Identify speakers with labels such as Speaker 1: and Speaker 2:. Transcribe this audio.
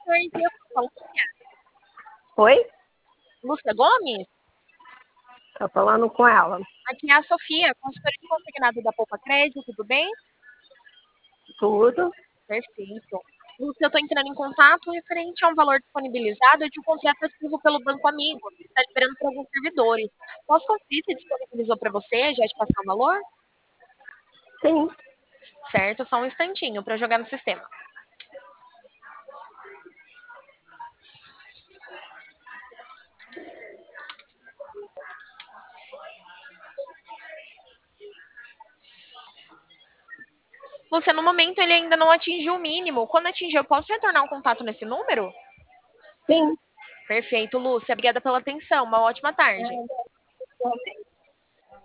Speaker 1: tarde. Eu falo,
Speaker 2: Oi?
Speaker 1: Lúcia Gomes?
Speaker 2: Tá falando com ela.
Speaker 1: Aqui é a Sofia, consultora de consignado da Poupa Crédito, tudo bem?
Speaker 2: Tudo.
Speaker 1: Perfeito. Lúcia, eu estou entrando em contato referente a um valor disponibilizado de um contrato ativo pelo Banco Amigo, que está liberando para alguns servidores. Posso conferir se disponibilizou para você, já te passar o valor?
Speaker 2: Sim.
Speaker 1: Certo, só um instantinho para jogar no sistema. Lúcia, no momento ele ainda não atingiu o mínimo. Quando atingir, eu posso retornar um contato nesse número?
Speaker 2: Sim.
Speaker 1: Perfeito, Lúcia. Obrigada pela atenção. Uma ótima tarde.